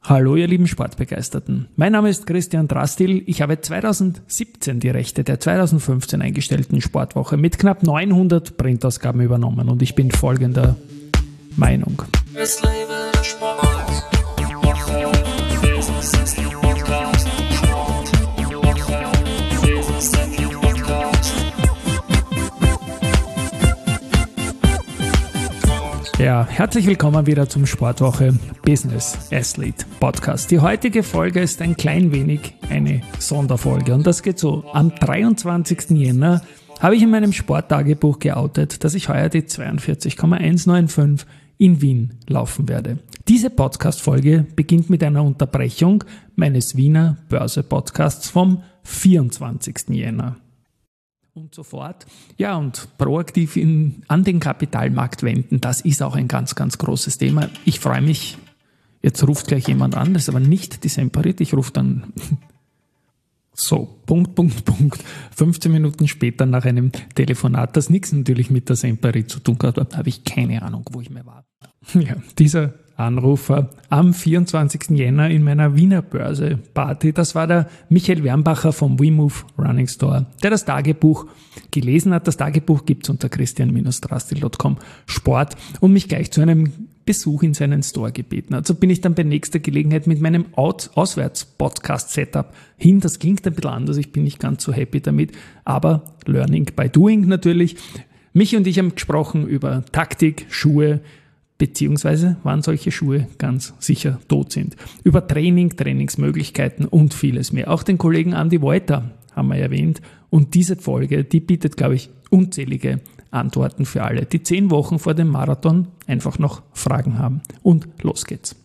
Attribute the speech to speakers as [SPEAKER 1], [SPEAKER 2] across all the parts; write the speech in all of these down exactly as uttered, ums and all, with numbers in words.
[SPEAKER 1] Hallo ihr lieben Sportbegeisterten. Mein Name ist Christian Drastil. Ich habe zweitausendsiebzehen die Rechte der zweitausendfünfzehn eingestellten Sportwoche mit knapp neunhundert Printausgaben übernommen und ich bin folgender Meinung. Es lebe der Sport. Ja, herzlich willkommen wieder zum Sportwoche Business Athlete Podcast. Die heutige Folge ist ein klein wenig eine Sonderfolge und das geht so. Am dreiundzwanzigsten Jänner habe ich in meinem Sporttagebuch geoutet, dass ich heuer die zweiundvierzig Komma hundertfünfundneunzig in Wien laufen werde. Diese Podcast-Folge beginnt mit einer Unterbrechung meines Wiener Börse-Podcasts vom vierundzwanzigsten Jänner. Und so fort. Ja, und proaktiv in, an den Kapitalmarkt wenden, das ist auch ein ganz, ganz großes Thema. Ich freue mich, jetzt ruft gleich jemand an, das ist aber nicht die Semperit, ich rufe dann so, Punkt, Punkt, Punkt, fünfzehn Minuten später nach einem Telefonat, das nichts natürlich mit der Semperit zu tun hat, habe ich keine Ahnung, wo ich mehr war. Ja, dieser Anrufer am vierundzwanzigsten Jänner in meiner Wiener Börse-Party. Das war der Michael Wernbacher vom WeMove Running Store, der das Tagebuch gelesen hat. Das Tagebuch gibt's unter christian drastil punkt com Sport und mich gleich zu einem Besuch in seinen Store gebeten hat. So bin ich dann bei nächster Gelegenheit mit meinem Auswärts-Podcast-Setup hin. Das klingt ein bisschen anders, ich bin nicht ganz so happy damit, aber Learning by Doing natürlich. Mich und ich haben gesprochen über Taktik, Schuhe, beziehungsweise wann solche Schuhe ganz sicher tot sind. Über Training, Trainingsmöglichkeiten und vieles mehr. Auch den Kollegen Andi Wolter haben wir erwähnt. Und diese Folge, die bietet, glaube ich, unzählige Antworten für alle, die zehn Wochen vor dem Marathon einfach noch Fragen haben. Und los geht's.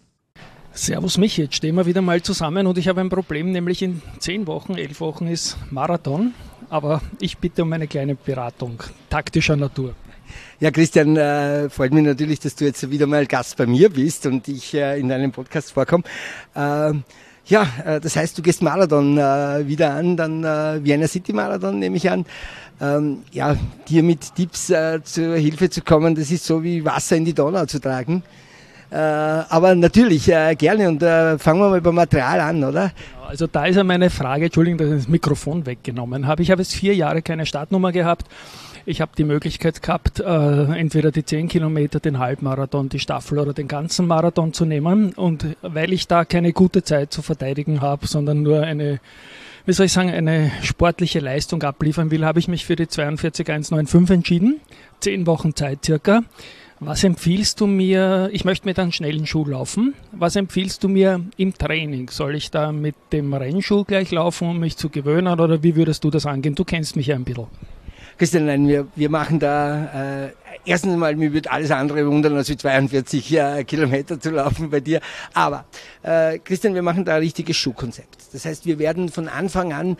[SPEAKER 1] Servus Michi, jetzt stehen wir wieder mal zusammen und ich habe ein Problem, nämlich in zehn Wochen, elf Wochen ist Marathon. Aber ich bitte um eine kleine Beratung taktischer Natur.
[SPEAKER 2] Ja, Christian, äh, freut mich natürlich, dass du jetzt wieder mal Gast bei mir bist und ich äh, in deinem Podcast vorkomme. Äh, ja, äh, das heißt, du gehst Marathon äh, wieder an, dann äh, Vienna City Marathon nehme ich an. Ähm, ja, dir mit Tipps äh, zur Hilfe zu kommen, das ist so wie Wasser in die Donau zu tragen. Äh, aber natürlich, äh, gerne und äh, fangen wir mal beim Material an, oder?
[SPEAKER 1] Also da ist ja meine Frage, Entschuldigung, dass ich das Mikrofon weggenommen habe. Ich habe jetzt vier Jahre keine Startnummer gehabt. Ich habe die Möglichkeit gehabt, äh, entweder die zehn Kilometer, den Halbmarathon, die Staffel oder den ganzen Marathon zu nehmen. Und weil ich da keine gute Zeit zu verteidigen habe, sondern nur eine, wie soll ich sagen, eine sportliche Leistung abliefern will, habe ich mich für die zweiundvierzig Komma hundertfünfundneunzig entschieden. Zehn Wochen Zeit circa. Was empfiehlst du mir? Ich möchte mit einem schnellen Schuh laufen. Was empfiehlst du mir im Training? Soll ich da mit dem Rennschuh gleich laufen, um mich zu gewöhnen, oder wie würdest du das angehen? Du kennst mich ja ein bisschen.
[SPEAKER 2] Christian, nein, wir, wir machen da, äh, erstens mal, mir wird alles andere wundern, als wie zweiundvierzig äh, Kilometer zu laufen bei dir. Aber, äh, Christian, wir machen da ein richtiges Schuhkonzept. Das heißt, wir werden von Anfang an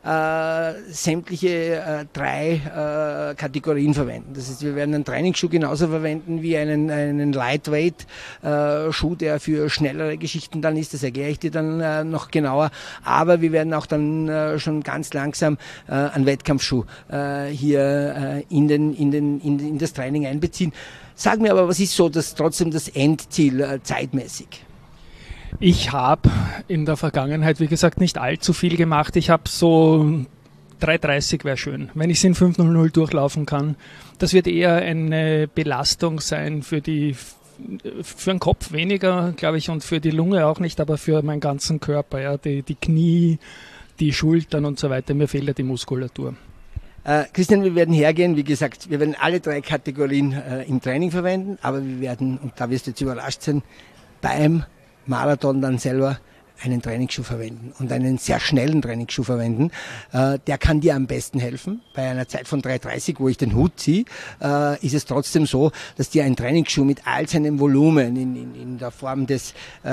[SPEAKER 2] äh, sämtliche äh, drei äh, Kategorien verwenden. Das heißt, wir werden einen Trainingsschuh genauso verwenden wie einen, einen Lightweight-Schuh, äh, der für schnellere Geschichten dann ist. Das erkläre ich dir dann äh, noch genauer. Aber wir werden auch dann äh, schon ganz langsam äh, einen Wettkampfschuh äh, hier in, den, in, den, in, in das Training einbeziehen. Sag mir aber, was ist so das, trotzdem das Endziel äh, zeitmäßig?
[SPEAKER 1] Ich habe in der Vergangenheit, wie gesagt, nicht allzu viel gemacht. Ich habe so drei dreißig wäre schön, wenn ich es in fünf null null durchlaufen kann. Das wird eher eine Belastung sein für die für den Kopf weniger, glaube ich, und für die Lunge auch nicht, aber für meinen ganzen Körper, ja, die, die Knie, die Schultern und so weiter. Mir fehlt ja die Muskulatur.
[SPEAKER 2] Äh, Christian, wir werden hergehen, wie gesagt, wir werden alle drei Kategorien äh, im Training verwenden, aber wir werden, und da wirst du jetzt überrascht sein, beim Marathon dann selber einen Trainingsschuh verwenden und einen sehr schnellen Trainingsschuh verwenden. Äh, der kann dir am besten helfen. Bei einer Zeit von drei dreißig, wo ich den Hut ziehe, äh, ist es trotzdem so, dass dir ein Trainingsschuh mit all seinem Volumen in, in, in der Form des äh,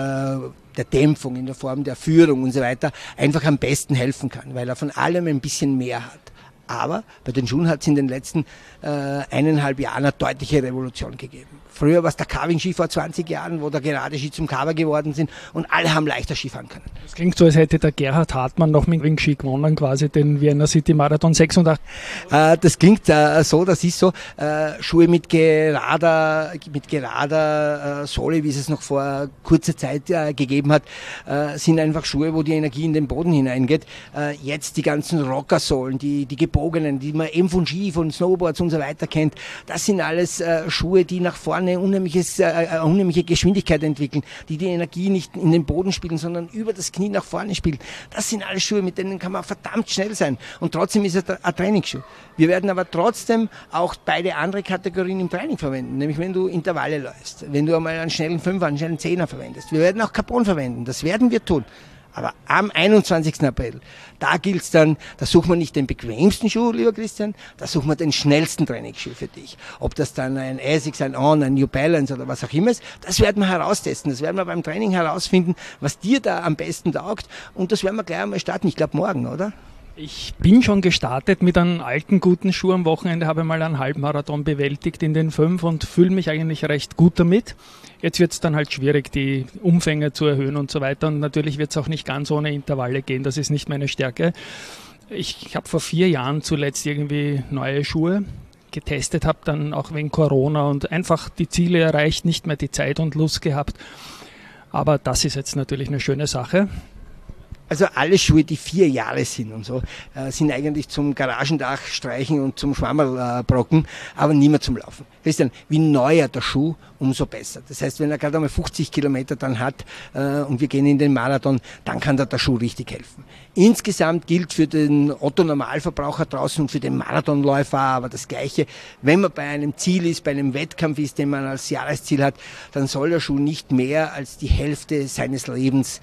[SPEAKER 2] der Dämpfung, in der Form der Führung und so weiter einfach am besten helfen kann, weil er von allem ein bisschen mehr hat. Aber bei den Schuhen hat es in den letzten äh, eineinhalb Jahren eine deutliche Revolution gegeben. Früher war es der Carving-Ski vor zwanzig Jahren, wo der gerade Ski zum Carver geworden sind und alle haben leichter Skifahren können.
[SPEAKER 1] Das klingt so, als hätte der Gerhard Hartmann noch mit dem Ski gewonnen, quasi den Vienna City Marathon sechsundachtzig.
[SPEAKER 2] Äh, das klingt äh, so, das ist so. Äh, Schuhe mit gerader, mit gerader äh, Sohle, wie es es noch vor kurzer Zeit äh, gegeben hat, äh, sind einfach Schuhe, wo die Energie in den Boden hineingeht. Äh, jetzt die ganzen Rockersohlen, die, die gebogenen, die man eben von Ski, von Snowboards und so weiter kennt, das sind alles äh, Schuhe, die nach vorne eine unheimliches, äh, eine unheimliche Geschwindigkeit entwickeln, die die Energie nicht in den Boden spielen, sondern über das Knie nach vorne spielen. Das sind alles Schuhe, mit denen kann man verdammt schnell sein. Und trotzdem ist es ein Trainingsschuh. Wir werden aber trotzdem auch beide andere Kategorien im Training verwenden. Nämlich wenn du Intervalle läufst, wenn du einmal einen schnellen Fünfer, einen schnellen Zehner verwendest. Wir werden auch Carbon verwenden. Das werden wir tun. Aber am einundzwanzigsten April, da gilt's dann, da suchen wir nicht den bequemsten Schuh, lieber Christian, da suchen wir den schnellsten Trainingsschuh für dich. Ob das dann ein Asics, ein On, ein New Balance oder was auch immer ist, das werden wir heraustesten. Das werden wir beim Training herausfinden, was dir da am besten taugt. Und das werden wir gleich einmal starten. Ich glaube morgen, oder?
[SPEAKER 1] Ich bin schon gestartet mit einem alten, guten Schuh am Wochenende, habe mal einen Halbmarathon bewältigt in den fünf und fühle mich eigentlich recht gut damit. Jetzt wird es dann halt schwierig, die Umfänge zu erhöhen und so weiter. Und natürlich wird es auch nicht ganz ohne Intervalle gehen, das ist nicht meine Stärke. Ich, ich habe vor vier Jahren zuletzt irgendwie neue Schuhe getestet, habe dann auch wegen Corona und einfach die Ziele erreicht, nicht mehr die Zeit und Lust gehabt. Aber das ist jetzt natürlich eine schöne Sache.
[SPEAKER 2] Also alle Schuhe, die vier Jahre sind und so, äh, sind eigentlich zum Garagendach streichen und zum Schwammerl äh, brocken, aber niemand zum Laufen. Christian, wie neuer der Schuh, umso besser. Das heißt, wenn er gerade einmal fünfzig Kilometer dann hat äh, und wir gehen in den Marathon, dann kann da der Schuh richtig helfen. Insgesamt gilt für den Otto-Normalverbraucher draußen und für den Marathonläufer aber das Gleiche. Wenn man bei einem Ziel ist, bei einem Wettkampf ist, den man als Jahresziel hat, dann soll der Schuh nicht mehr als die Hälfte seines Lebens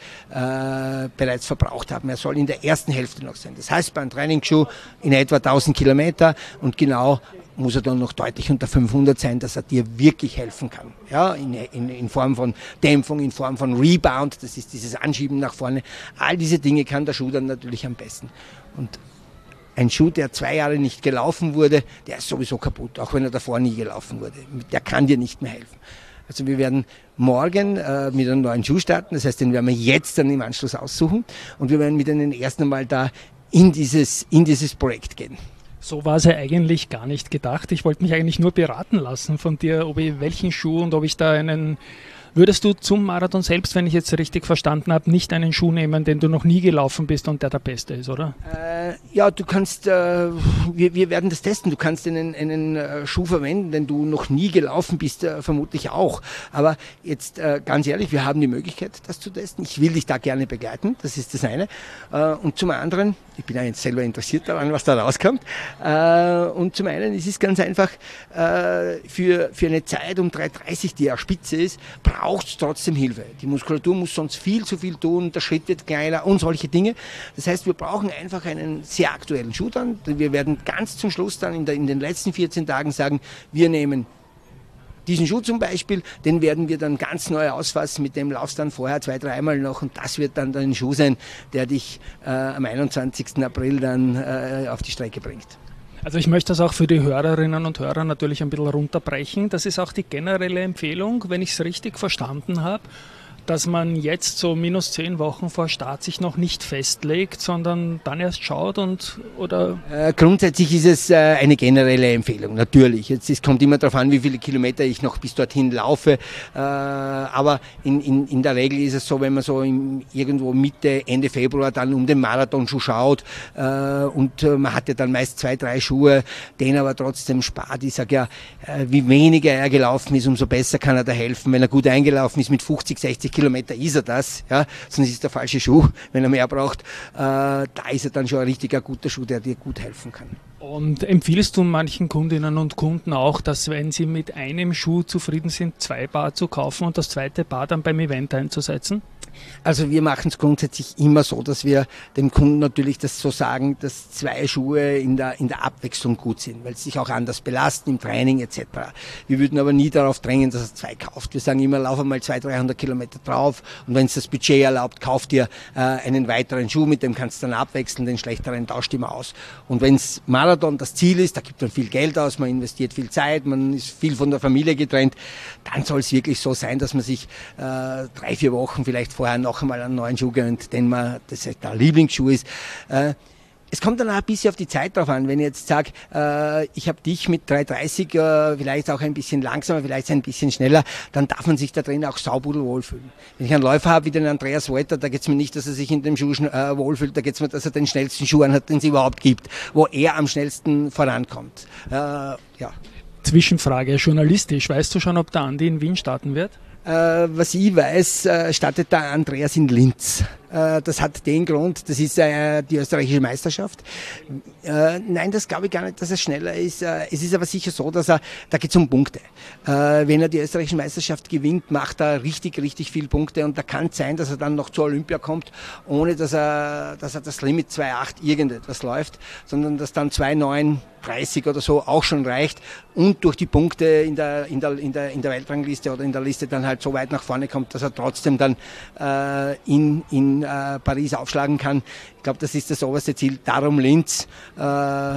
[SPEAKER 2] äh, bereits verbraucht haben. Er soll in der ersten Hälfte noch sein. Das heißt, bei einem Trainingsschuh in etwa tausend Kilometer und genau muss er dann noch deutlich unter fünfhundert sein, dass er dir wirklich helfen kann. Ja, in, in, in Form von Dämpfung, in Form von Rebound, das ist dieses Anschieben nach vorne. All diese Dinge kann der Schuh dann natürlich am besten. Und ein Schuh, der zwei Jahre nicht gelaufen wurde, der ist sowieso kaputt, auch wenn er davor nie gelaufen wurde. Der kann dir nicht mehr helfen. Also wir werden morgen äh, mit einem neuen Schuh starten, das heißt, den werden wir jetzt dann im Anschluss aussuchen und wir werden mit einem ersten Mal da in dieses, in dieses Projekt gehen.
[SPEAKER 1] So war es ja eigentlich gar nicht gedacht. Ich wollte mich eigentlich nur beraten lassen von dir, ob ich welchen Schuh und ob ich da einen... Würdest du zum Marathon selbst, wenn ich jetzt richtig verstanden habe, nicht einen Schuh nehmen, den du noch nie gelaufen bist und der der beste ist, oder?
[SPEAKER 2] Äh, ja, du kannst, äh, wir, wir werden das testen. Du kannst einen, einen äh, Schuh verwenden, den du noch nie gelaufen bist, äh, vermutlich auch. Aber jetzt äh, ganz ehrlich, wir haben die Möglichkeit, das zu testen. Ich will dich da gerne begleiten, das ist das eine. Äh, und zum anderen, ich bin ja jetzt selber interessiert daran, was da rauskommt. Äh, und zum einen, es ist ganz einfach, äh, für, für eine Zeit um drei dreißig, die ja spitze ist, braucht es trotzdem Hilfe. Die Muskulatur muss sonst viel zu viel tun, der Schritt wird kleiner und solche Dinge. Das heißt, wir brauchen einfach einen sehr aktuellen Schuh dann. Wir werden ganz zum Schluss dann in, der, in den letzten vierzehn Tagen sagen, wir nehmen diesen Schuh zum Beispiel, den werden wir dann ganz neu ausfassen, mit dem laufst dann vorher zwei, dreimal noch und das wird dann dein Schuh sein, der dich äh, am einundzwanzigsten April dann äh, auf die Strecke bringt.
[SPEAKER 1] Also ich möchte das auch für die Hörerinnen und Hörer natürlich ein bisschen runterbrechen. Das ist auch die generelle Empfehlung, wenn ich es richtig verstanden habe, dass man jetzt so minus zehn Wochen vor Start sich noch nicht festlegt, sondern dann erst schaut und oder...
[SPEAKER 2] Äh, grundsätzlich ist es äh, eine generelle Empfehlung, natürlich. Jetzt, es kommt immer darauf an, wie viele Kilometer ich noch bis dorthin laufe, äh, aber in, in, in der Regel ist es so, wenn man so im, irgendwo Mitte, Ende Februar dann um den Marathonschuh schaut äh, und äh, man hat ja dann meist zwei, drei Schuhe, den aber trotzdem spart. Ich sage ja, äh, wie weniger er gelaufen ist, umso besser kann er da helfen. Wenn er gut eingelaufen ist mit fünfzig, sechzig Kilometer ist er das, ja, sonst ist es der falsche Schuh, wenn er mehr braucht. Äh, da ist er dann schon ein richtiger guter Schuh, der dir gut helfen kann.
[SPEAKER 1] Und empfiehlst du manchen Kundinnen und Kunden auch, dass wenn sie mit einem Schuh zufrieden sind, zwei Paar zu kaufen und das zweite Paar dann beim Event einzusetzen?
[SPEAKER 2] Also wir machen es grundsätzlich immer so, dass wir dem Kunden natürlich das so sagen, dass zwei Schuhe in der, in der Abwechslung gut sind, weil sie sich auch anders belasten im Training et cetera. Wir würden aber nie darauf drängen, dass er zwei kauft. Wir sagen immer, lauf einmal zweihundert, dreihundert Kilometer drauf und wenn es das Budget erlaubt, kauf dir äh, einen weiteren Schuh, mit dem kannst du dann abwechseln, den schlechteren tauscht immer aus. Und wenn es Marathon das Ziel ist, da gibt man viel Geld aus, man investiert viel Zeit, man ist viel von der Familie getrennt, dann soll es wirklich so sein, dass man sich äh, drei, vier Wochen vielleicht vorher noch einmal einen neuen Schuh gönnt, den man, das der Lieblingsschuh ist. Äh, Es kommt dann auch ein bisschen auf die Zeit drauf an. Wenn ich jetzt sage, äh, ich habe dich mit drei dreißig, äh, vielleicht auch ein bisschen langsamer, vielleicht ein bisschen schneller, dann darf man sich da drin auch sauber wohlfühlen. Wenn ich einen Läufer habe wie den Andreas Wolter, da geht es mir nicht, dass er sich in dem Schuh äh, wohlfühlt, da geht es mir, dass er den schnellsten Schuh anhat, den es überhaupt gibt, wo er am schnellsten vorankommt. Äh, ja.
[SPEAKER 1] Zwischenfrage, journalistisch, weißt du schon, ob der Andi in Wien starten wird?
[SPEAKER 2] Äh, was ich weiß, äh, startet der Andreas in Linz. Äh, das hat den Grund, das ist äh, die österreichische Meisterschaft. Äh, nein, das glaube ich gar nicht, dass er schneller ist. Äh, es ist aber sicher so, dass er, da geht es um Punkte. Äh, wenn er die österreichische Meisterschaft gewinnt, macht er richtig, richtig viel Punkte und da kann es sein, dass er dann noch zur Olympia kommt, ohne dass er, dass er das Limit zwei Komma acht irgendetwas läuft, sondern dass dann zwei Komma neun dreißig oder so auch schon reicht und durch die Punkte in der, in der, in der, in der Weltrangliste oder in der Liste dann halt so weit nach vorne kommt, dass er trotzdem dann äh, in, in äh, Paris aufschlagen kann. Ich glaube, das ist das oberste Ziel. Darum Linz, äh, ja.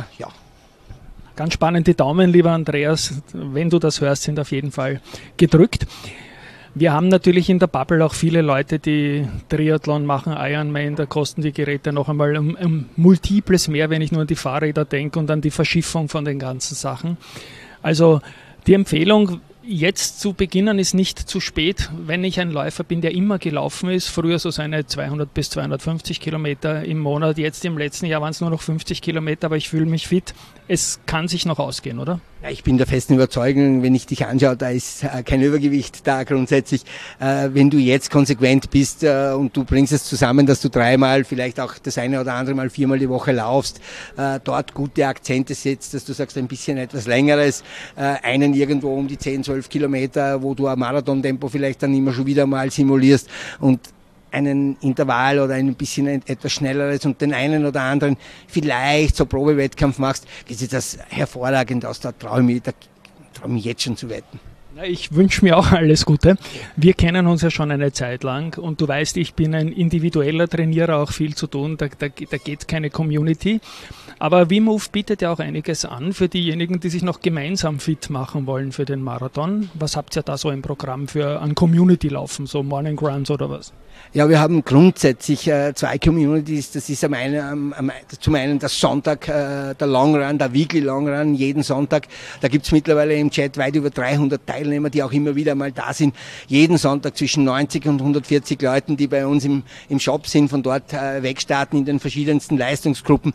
[SPEAKER 1] Ganz spannend, die Daumen, lieber Andreas, wenn du das hörst, sind auf jeden Fall gedrückt. Wir haben natürlich in der Bubble auch viele Leute, die Triathlon machen, Ironman, da kosten die Geräte noch einmal um, um Multiples mehr, wenn ich nur an die Fahrräder denke und an die Verschiffung von den ganzen Sachen. Also die Empfehlung, jetzt zu beginnen, ist nicht zu spät. Wenn ich ein Läufer bin, der immer gelaufen ist, früher so seine zweihundert bis zweihundertfünfzig Kilometer im Monat, jetzt im letzten Jahr waren es nur noch fünfzig Kilometer, aber ich fühle mich fit. Es kann sich noch ausgehen, oder?
[SPEAKER 2] Ja, ich bin der festen Überzeugung, wenn ich dich anschaue, da ist äh, kein Übergewicht da grundsätzlich. Äh, wenn du jetzt konsequent bist äh, und du bringst es zusammen, dass du dreimal, vielleicht auch das eine oder andere Mal viermal die Woche laufst, äh, dort gute Akzente setzt, dass du sagst, ein bisschen etwas Längeres, äh, einen irgendwo um die zehn, zwölf Kilometer, wo du ein Marathontempo vielleicht dann immer schon wieder mal simulierst und einen Intervall oder ein bisschen etwas Schnelleres und den einen oder anderen vielleicht so Probewettkampf machst, geht sich das hervorragend aus. Da traue ich mich, da traue ich mich jetzt schon zu wetten.
[SPEAKER 1] Ich wünsche mir auch alles Gute. Wir kennen uns ja schon eine Zeit lang und du weißt, ich bin ein individueller Trainierer, auch viel zu tun, da, da, da geht keine Community. Aber WeMove bietet ja auch einiges an für diejenigen, die sich noch gemeinsam fit machen wollen für den Marathon. Was habt ihr da so im Programm für ein Community-Laufen, so Morning Runs oder was?
[SPEAKER 2] Ja, wir haben grundsätzlich äh, zwei Communities. Das ist am einen, am, am, zum einen das Sonntag, äh, der Long Run, der Weekly Long Run, jeden Sonntag. Da gibt's mittlerweile im Chat weit über dreihundert Teilnehmer, die auch immer wieder mal da sind. Jeden Sonntag zwischen neunzig und hundertvierzig Leuten, die bei uns im, im Shop sind, von dort äh, wegstarten in den verschiedensten Leistungsgruppen.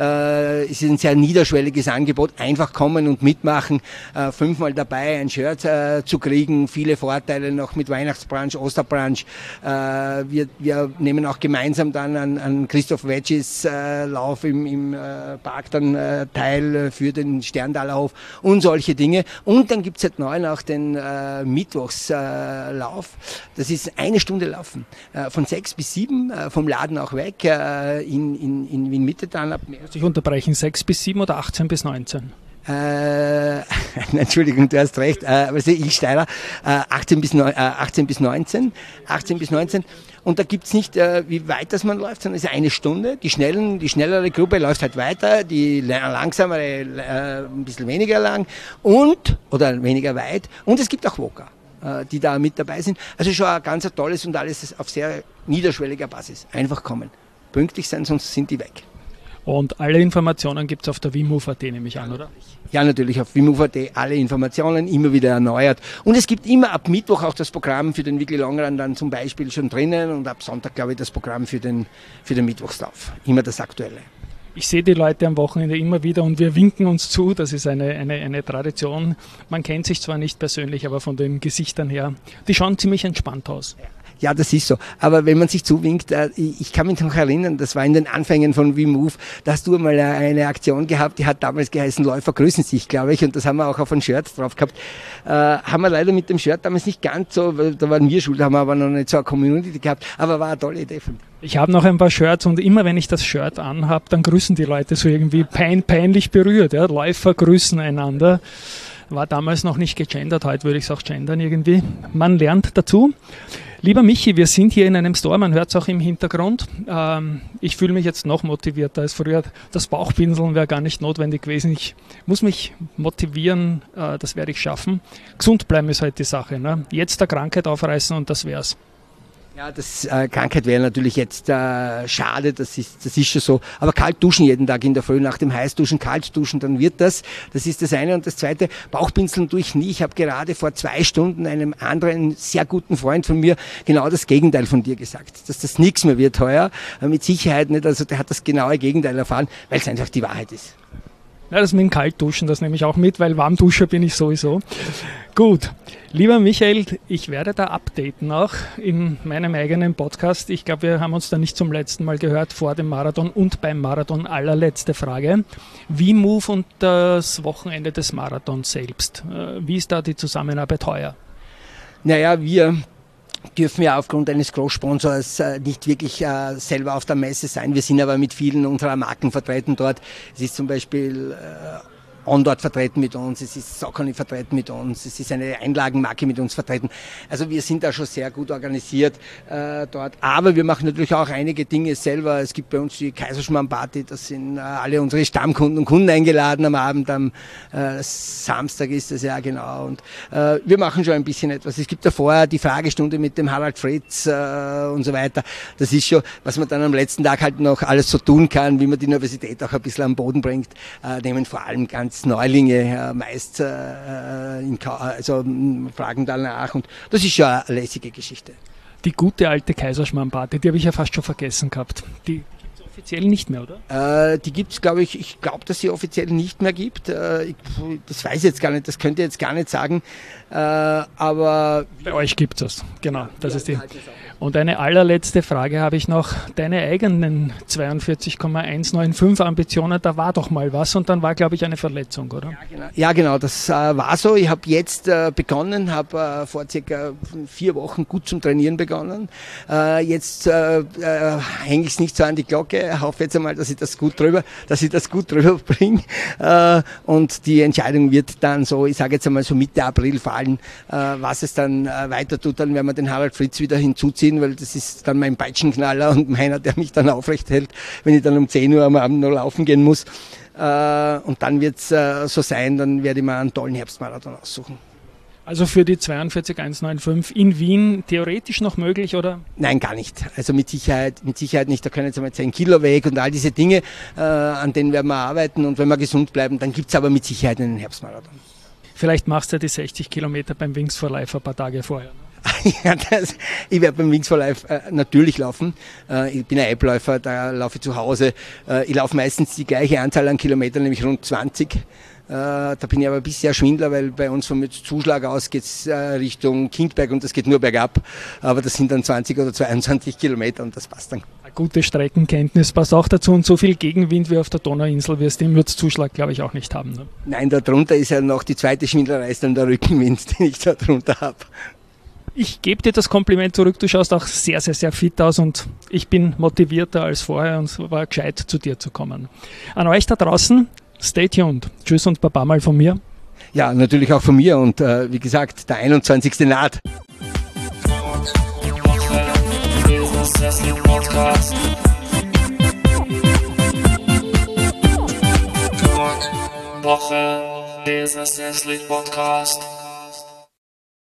[SPEAKER 2] Äh, es ist ein sehr niederschwelliges Angebot. Einfach kommen und mitmachen, äh, fünfmal dabei ein Shirt äh, zu kriegen, viele Vorteile noch mit Weihnachtsbrunch, Osterbrunch. Äh, Wir, wir nehmen auch gemeinsam dann an, an Christoph Wedges äh, Lauf im, im äh, Park dann äh, teil für den Sterntalerhof und solche Dinge. Und dann gibt's seit neuem auch den äh, Mittwochslauf. Äh, das ist eine Stunde Laufen. Äh, von sechs bis sieben, äh, vom Laden auch weg, äh, in, in, in Wien Mitte dann ab März.
[SPEAKER 1] Ich unterbrechen, sechs bis sieben oder achtzehn bis neunzehn?
[SPEAKER 2] Äh, Entschuldigung, du hast recht, äh, also ich Steiler, äh, achtzehn bis neunzehn, achtzehn bis neunzehn. Und da gibt's nicht, äh, wie weit das man läuft, sondern es ist eine Stunde. Die schnellen, die schnellere Gruppe läuft halt weiter, die langsamere äh, ein bisschen weniger lang und, oder weniger weit. Und es gibt auch Walker, äh, die da mit dabei sind. Also schon ein ganz tolles und alles auf sehr niederschwelliger Basis. Einfach kommen. Pünktlich sein, sonst sind die weg.
[SPEAKER 1] Und alle Informationen gibt es auf der WeMove Punkt at, nehme ich an, oder?
[SPEAKER 2] Ja, natürlich auf WeMove Punkt at alle Informationen immer wieder erneuert. Und es gibt immer ab Mittwoch auch das Programm für den Weekly Long Run dann zum Beispiel schon drinnen und ab Sonntag, glaube ich, das Programm für den, für den Mittwochslauf. Immer das Aktuelle.
[SPEAKER 1] Ich sehe die Leute am Wochenende immer wieder und wir winken uns zu. Das ist eine, eine, eine Tradition. Man kennt sich zwar nicht persönlich, aber von den Gesichtern her, die schauen ziemlich entspannt aus.
[SPEAKER 2] Ja. Ja, das ist so. Aber wenn man sich zuwinkt, äh, ich kann mich noch erinnern, das war in den Anfängen von WeMove, da hast du mal eine Aktion gehabt, die hat damals geheißen, Läufer grüßen sich, glaube ich, und das haben wir auch auf ein Shirt drauf gehabt. Äh, haben wir leider mit dem Shirt damals nicht ganz so, da waren wir schuld, haben wir aber noch nicht so eine Community gehabt, aber war eine tolle Idee von mir.
[SPEAKER 1] Ich habe noch ein paar Shirts und immer wenn ich das Shirt anhabe, dann grüßen die Leute so irgendwie pein, peinlich berührt. Ja? Läufer grüßen einander. War damals noch nicht gegendert, heute würde ich es auch gendern irgendwie. Man lernt dazu. Lieber Michi, wir sind hier in einem Store, man hört es auch im Hintergrund. Ähm, ich fühle mich jetzt noch motivierter als früher. Das Bauchpinseln wäre gar nicht notwendig gewesen. Ich muss mich motivieren, äh, das werde ich schaffen. Gesund bleiben ist halt die Sache. Ne? Jetzt der Krankheit aufreißen und das wär's.
[SPEAKER 2] Ja, das äh, Krankheit wäre natürlich jetzt äh, schade, das ist, das ist schon so. Aber kalt duschen jeden Tag in der Früh, nach dem Heißduschen kalt duschen, dann wird das. Das ist das eine. Und das zweite, Bauchpinseln tue ich nie. Ich habe gerade vor zwei Stunden einem anderen, sehr guten Freund von mir genau das Gegenteil von dir gesagt. Dass das nichts mehr wird heuer. Mit Sicherheit nicht. Also der hat das genaue Gegenteil erfahren, weil es einfach die Wahrheit ist.
[SPEAKER 1] Ja, das mit dem Kaltduschen, das nehme ich auch mit, weil Warmduscher bin ich sowieso. Gut, lieber Michael, ich werde da updaten auch in meinem eigenen Podcast. Ich glaube, wir haben uns da nicht zum letzten Mal gehört, vor dem Marathon und beim Marathon. Allerletzte Frage. WeMove und das Wochenende des Marathons selbst. Wie ist da die Zusammenarbeit heuer?
[SPEAKER 2] Naja, wir dürfen ja aufgrund eines Großsponsors äh, nicht wirklich äh, selber auf der Messe sein. Wir sind aber mit vielen unserer Marken vertreten dort. Es ist zum Beispiel äh, Ondort vertreten mit uns, es ist Saucony vertreten mit uns, es ist eine Einlagenmarke mit uns vertreten. Also wir sind da schon sehr gut organisiert äh, dort. Aber wir machen natürlich auch einige Dinge selber. Es gibt bei uns die Kaiserschmarrn-Party, da sind äh, alle unsere Stammkunden und Kunden eingeladen am Abend. Am äh, Samstag ist das ja genau. Und äh, wir machen schon ein bisschen etwas. Es gibt davor die Fragestunde mit dem Harald Fritz äh, und so weiter. Das ist schon, was man dann am letzten Tag halt noch alles so tun kann, wie man die Universität auch ein bisschen am Boden bringt, äh, nehmen vor allem ganz Neulinge äh, meist äh, in Ka- also mh, fragen danach und das ist ja eine lässige Geschichte.
[SPEAKER 1] Die gute alte Kaiserschmarrn-Party, die habe ich ja fast schon vergessen gehabt. Die gibt es offiziell nicht mehr, oder?
[SPEAKER 2] Äh, die gibt es, glaube ich, ich glaube, dass sie offiziell nicht mehr gibt. Äh, ich, das weiß ich jetzt gar nicht, das könnt ihr jetzt gar nicht sagen. Äh, aber
[SPEAKER 1] bei euch gibt es das, genau. Das ist die. Und eine allerletzte Frage habe ich noch. Deine eigenen zweiundvierzig Komma hundertfünfundneunzig Ambitionen, da war doch mal was und dann war, glaube ich, eine Verletzung, oder?
[SPEAKER 2] Ja, genau, ja, genau das äh, war so. Ich habe jetzt äh, begonnen, habe äh, vor circa vier Wochen gut zum Trainieren begonnen. Äh, jetzt äh, äh, hänge ich es nicht so an die Glocke, hoffe jetzt einmal, dass ich das gut drüber, dass ich das gut drüber bringe. Äh, und die Entscheidung wird dann so, ich sage jetzt einmal so Mitte April fallen, äh, was es dann äh, weiter tut. Dann werden wir den Harald Fritz wieder hinzuziehen, weil das ist dann mein Peitschenknaller und meiner, der mich dann aufrecht hält, wenn ich dann um zehn Uhr am Abend noch laufen gehen muss. Äh, und dann wird es äh, so sein, dann werde ich mir einen tollen Herbstmarathon aussuchen.
[SPEAKER 1] Also für die zweiundvierzig Komma hundertfünfundneunzig in Wien theoretisch noch möglich, oder?
[SPEAKER 2] Nein, gar nicht. Also mit Sicherheit, mit Sicherheit nicht. Da können jetzt einmal zehn Kilo weg und all diese Dinge, äh, an denen werden wir arbeiten. Und wenn wir gesund bleiben, dann gibt es aber mit Sicherheit einen Herbstmarathon.
[SPEAKER 1] Vielleicht machst du ja die sechzig Kilometer beim Wings for Life ein paar Tage vorher.
[SPEAKER 2] Ja, das, ich werde beim Wings for Life äh, natürlich laufen. Äh, ich bin ein App-Läufer, da laufe ich zu Hause. Äh, ich laufe meistens die gleiche Anzahl an Kilometern, nämlich rund zwanzig. Äh, da bin ich aber ein bisschen Schwindler, weil bei uns vom Zuschlag aus geht es äh, Richtung Kindberg und das geht nur bergab. Aber das sind dann zwanzig oder zweiundzwanzig Kilometer und das passt dann.
[SPEAKER 1] Eine gute Streckenkenntnis passt auch dazu und so viel Gegenwind wie auf der Donauinsel wirst du im Würzzuschlag, glaube ich, auch nicht haben. Ne?
[SPEAKER 2] Nein, darunter ist ja noch die zweite Schwindlerei, ist dann der Rückenwind, den ich da drunter habe.
[SPEAKER 1] Ich gebe dir das Kompliment zurück, du schaust auch sehr, sehr, sehr fit aus und ich bin motivierter als vorher und es war gescheit, zu dir zu kommen. An euch da draußen, stay tuned. Tschüss und Baba mal von mir.
[SPEAKER 2] Ja, natürlich auch von mir und äh, wie gesagt, der einundzwanzigste naht.
[SPEAKER 3] Woche, Business Athlete Podcast.